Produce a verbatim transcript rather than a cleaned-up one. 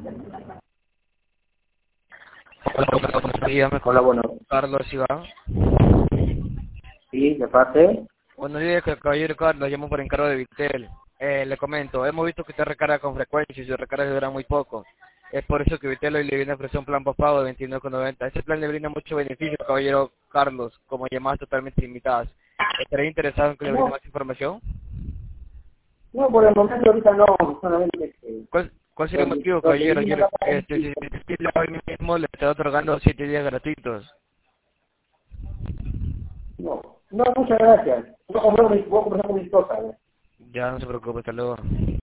Hola, buenos días, me Hola, bueno. Carlos Iván. Sí, de parte. Buenos días, caballero Carlos, llamo por encargo de Vitel. Eh, le comento, hemos visto que usted recarga con frecuencia y su recarga dura muy poco. Es por eso que Vitel hoy le viene a ofrecer un plan postpago de veintinueve con noventa. Ese plan le brinda mucho beneficio, caballero Carlos, como llamadas totalmente limitadas. ¿Estaría interesado en que le brinde No, más información? no, por el momento ahorita no, solamente que ¿Cuál, cuál sería el donde, motivo, donde caballero? vivimos Yo, le- acá en este, si si le hoy mismo le está otorgando siete días gratuitos. no, no, muchas gracias. Voy a conversar con mi, voy a conversar con mi esposa. ¿No? Ya no se preocupe, hasta luego.